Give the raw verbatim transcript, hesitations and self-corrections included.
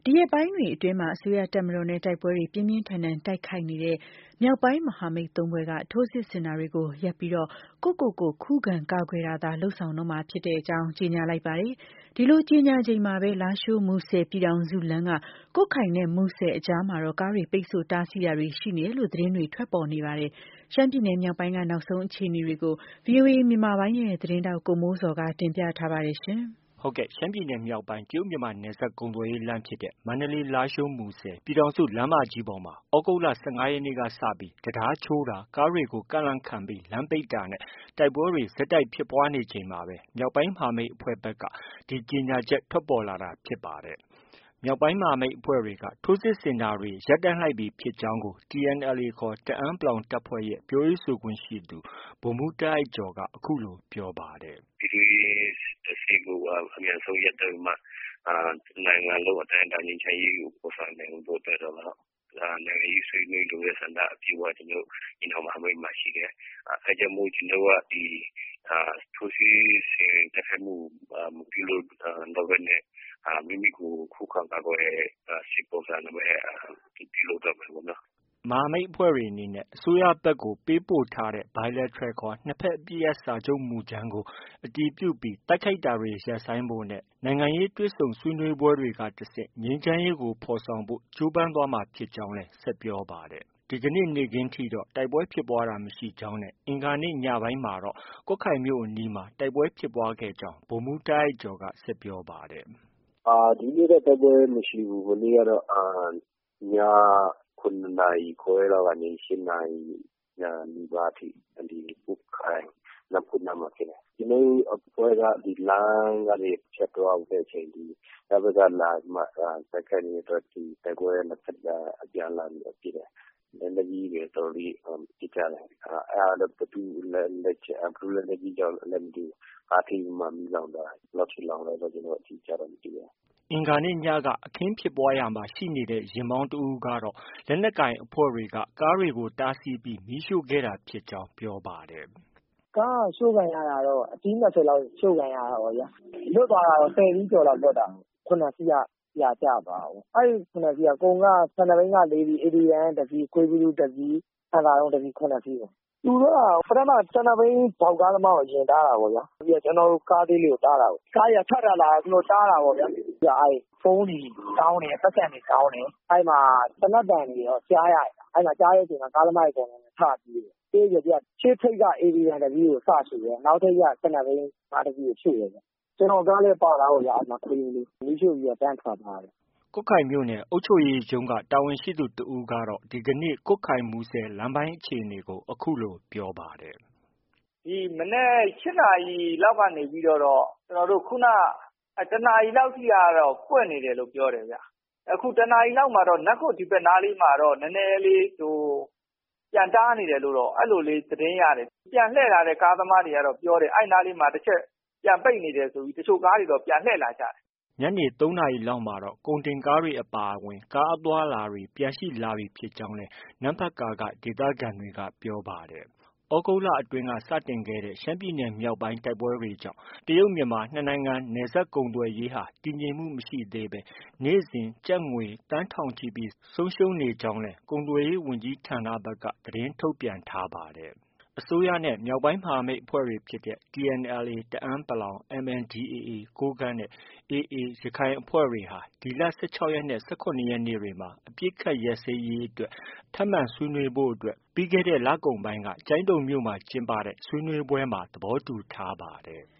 ဒီရက်ပိုင်းတွေအတွင်းမှာအစိုးရတပ်မတော်နဲ့တိုက်ပွဲတွေပြင်းပြင်းထန်ထန်တိုက်ခိုက်နေတဲ့မြောက်ပိုင်းမဟာမိတ်သုံးဖွဲ့ကထိုးစစ်ဆင်တာတွေကိုရပ်ပြီးတော့ကိုယ့်ကိုယ်ကိုခုခံကာကွယ်တာသာလှုပ်ဆောင်တော့မှာဖြစ်တဲ့အကြောင်းကြေညာလိုက်ပါတယ်။ဒီလိုကြေညာချိန်မှာပဲလားရှိုးမူဆယ်ပြည်ထောင်စုလမ်းကကွတ်ခိုင်နဲ့မူဆယ်အကြားမှာတော့ကားတွေပိတ်ဆို့တားဆီးတာတွေရှိနေတယ်လို့သတင်းတွေထွက်ပေါ်နေပါတယ်။ရှမ်းပြည်နယ်မြောက်ပိုင်းကနောက်ဆုံးအခြေအနေတွေကို ဗွီအိုအေမြန်မာပိုင်းရဲ့သတင်းထောက်ကိုမိုးစော်ကတင်ပြထားပါတယ်ရှင်။ဟုတ်ကဲ့ရှမ်းပြည်နယ်မြောက်ပိုင်းတရုတ်မြန်မာနယ်စပ်ကုန်သွယ်ရေးလမ်းဖြစ်တဲ့မန္တလေး-လားရှိုး-မူဆယ်ပြည်ထောင်စုလမ်းမကြီးပေါ်မှာသြဂုတ်လ၁၅ရက်နေ့ကစပြီးတံတားချိုးတာကားတွေကိုကန့်လန့်ခံပြီးလမ်းပိတ်တာနဲ့တိုက်ပွဲတွေဆက်တိုက်ဖြစ်ပွားနေချိန်မှာပဲမြောက်ပိုင်းမဟာမိတ်အဖွဲ့ဘက်ကဒီကြေညာချက်ထွက်ပေါ်လာတာဖြစ်ပါတယ်။မြောက်ပိုင်းမဟာမိတ်အဖွဲ့တွေကထိုးစစ်ဆင်တာတွေရပ်တန့်လိုက်ပြီဖြစ်ကြောင်းကို TNLA ခေါ် တအန်း တပ်ဖွဲ့ရဲ့ပြောရေးဆိုခွင့်ရှိသူဗိုလ်မှူးတားအိုက်ကျော်ကအခုလိုပြောပါတယ်။ “ပြည်တွင်းစစ်ကိုအမြန်ဆုံးရပ်တန့်ပြီးမှ တစ်နိုင်ငံလုံးအတိုင်းအတာငြိမ်းချမ်းရေးကိုဖော်ဆောင်နိုင်ဖို့အတွက်တော့နိုင်ငံရေးဆွေးနွေးလိုတဲ့ဆန္ဒအပြည့်အဝကျနော်တို့ညီနောင်မဟာမိတ်မှာရှိတယ်။အဲဒါကြောင့်မို့ကျနော်တို့ကဒီထိုးစစ်ဆင်တိုက်ခိုက်မှုမပြုလုပ်တော့ဘဲနဲ့မိမိကိုခုခံကာကွယ်တဲ့စစ်ပုံစံနဲ့ပဲပြုလုပ်တော့မယ်ပေါ့နော်။ ” မဟာမိတ်အဖွဲ့တွေအနေနဲ့အစိုးရဘက်ကိုပေးပို့ထားတဲ့ Bilateral ခေါ် နှစ်ဘက်အပစ်ရပ်စာချုပ်မူကြမ်းကိုအတည်ပြုပြီးတိုက်ခိုက်တာတွေရပ်ဆိုင်းဖို့နဲ့နိုင်ငံရေးတွေ့ဆုံဆွေးနွေးပွဲတွေကတဆင့်ငြိမ်းချမ်းရေးကိုဖော်ဆောင်ဖို့ကြိုးပမ်းသွားမှာဖြစ်ကြောင်းလည်းဆက်ပြောပါတယ်။ ဒီကနေ့ နေ့ခင်းထိတော့တိုက်ပွဲဖြစ်ပွားတာမရှိကြောင်းနဲ့အင်္ဂါနေ့ညပိုင်းမှာတော့ကွတ်ခိုင်မြို့အနီးမှာတိုက်ပွဲဖြစ်ပွားခဲ့ကြောင်းဗိုလ်မှူးတားအိုက်ကျော်ကဆက်ပြောပါတယ်။ “ဒီနေ့တော့တိုက်ပွဲမရှိဘူး။ မနေ့ကတော့ည၇နာရီခွဲလောက်ကနေ၈နာရီနီးပါးအထိကွတ်ခိုင်နမ့်ဖွတ်နားမှာဖြစ်တယ်။ ကျနော်တို့အဖွဲ့ကဒီလမ်းကနေဖြတ်သွားတဲ့အချိန်တပ်ဘက်ကလာပြီးမှတိုက်ခိုက်နေတဲ့အတွက်တိုက်ပွဲနှစ်ဘက်အပြန်အလှန်ပစ်တယ်။လက်နက်ကြီးတွေအတော်လေးပစ်ကြတယ်။အဲဒါတော့ဘယ်သူ့လက်နက်ကြီးကြောင့်လဲမသိဘူး။ကားထိပြီးမှမီးလောင်သွားတယ်။ဘယ်လောက်ထိလောင်လဲတော့ကျနော်တို့အတိအကျတော့မသိဘူး။ ” အင်္ဂါနေ့ညကအခင်းဖြစ်ပွားရာမှာရှိနေတဲ့ယာဉ်မောင်းတစ်ဦးကတော့လက်နက်ကိုင်အဖွဲ့တွေကကားတွေကိုတားဆီးပြီးမီးရှို့ခဲ့တာဖြစ်ကြောင်းပြောပါတယ်။ “ကားကရှို့ခံရတာတော့အစီး၂၀လောက်ရှို့ခံရတာပေါ့ဗျာ။လွတ်သွားတာတော့၁၀စီးကျော်လောက်လွတ်တာ။၇စီးကပြာကျသွားတာပေါ့။အဲဒီ၇စီးကကုန်ကဆန်နဘိန်းက၄စီး၊ အေဒီဗန်ကတစ်စီး၊ခွေးဘီလူးတစ်စီး၊ဟံသာတုံးတစ်စီး၇စီးပေါ့။သူတို့ကပထမဆန်နဘိန်းဘောက်ကားသမားကိုအရင်တားတာပေါ့ဗျာ။ပြီးတော့ကျနော်တို့ကားသေးလေးကိုတားတာပေါ့။ကားတွေကထွက်လာတာတားတာပေါ့ဗျာ။ဖုန်းတွေတောင်းတယ်၊ပိုက်ဆံတွေတောင်းတယ်။အဲဒီမှာသေနတ်သံတွေတော့ကြားရတယ်။အဲဒီမှာကြားတဲ့အချိန်မှာကားသမားတွေအကုန်လုံးထပြေးတယ်။ပြေးပြီးတော့ရှေ့ထိပ်ကအေဒီဗန်တစ်စီးကိုစရှို့တယ်။နောက်ထိပ်ကဆန်နဘိန်းကားတစ်စီးကိုရှို့တယ်။ကျနော်ကားလည်းပါတာပေါ့ဗျာ။ခွေးဘီလူးမီးရှို့ပြီးတော့တန်းထွက်သွားတယ်။ ” ကွတ်ခိုင်မြို့နယ်အုပ်ချုပ်ရေးရုံးကတာဝန်ရှိသူတစ်ဦးကတော့ ဒီကနေ့ ကွတ်ခိုင်-မူဆယ်လမ်းပိုင်းအခြေအနေကိုအခုလိုပြောပါတယ်။ “ဒီမနက်၈နာရီလောက်ကနေပြီးတော့ကျနော်တို့ခုနကတစ်နာရီလောက်ထိကတော့ပွင့်နေတယ်လို့ပြောတယ်ဗျ။အခုတစ်နာရီလောက်မှာတော့နမ့်ခွတ်ဒီဘက်နားလေးမှာတော့နည်းနည်းလေးဟိုပြန်တားနေတယ်လို့တော့အဲလိုလေးသတင်းရတယ်။ပြန်လှည့်လာတဲ့ကားသမားတွေကတော့ပြောတယ်အဲဒီနားလေးမှာတစ်ချက်ပြန်ပိတ်နေတယ်ဆိုပြီးတချို့ကားတွေတော့ပြန်လှည့်လာကြတယ်။ ” ညနေ၃နာရီလောက်မှာတော့ကုန်တင်ကားတွေအပါအဝင်ကားအသွားအလာတွေပြန်ရှိလာပြီဖြစ်ကြောင်းလည်းနမ့်ဖတ်ကာကဒေသခံတွေကပြောပါတယ်။ သြဂုတ်လအတွင်းကစတင်ခဲ့တဲ့ရှမ်းပြည်နယ်မြောက်ပိုင်းတိုက်ပွဲတွေကြောင့်တရုတ်မြန်မာနှစ်နိုင်ငံနယ်စပ်ကုန်သွယ်ရေးဟာတည်ငြိမ်မှုမရှိသေးဘဲနေ့စဉ်ကျပ်ငွေသန်းထောင်ချီပြီးဆုံးရှုံးနေကြောင်းလည်းကုန်သွယ်ရေးဝန်ကြီးဌာနဘက်ကသတင်းထုတ်ပြန်ထားပါတယ်။ အစိုးရနဲ့မြောက်ပိုင်းမဟာမိတ်အဖွဲ့တွေဖြစ်တဲ့ TNLA တအန်း ၊ MNDAA ကိုးကန့်နဲ့ AA ရခိုင်အဖွဲ့တွေဟာဒီလ၁၆ရက်နဲ့၁၇ရက်နေ့တွေမှာအပစ်အခတ်ရပ်စဲရေးအတွက်ထပ်မံဆွေးနွေးဖို့အတွက်ပြီးခဲ့တဲ့လကုန်ပိုင်းကကျိုင်းတုံမြို့မှာကျင်းပတဲ့ဆွေးနွေးပွဲမှာသဘောတူထားပါတယ်။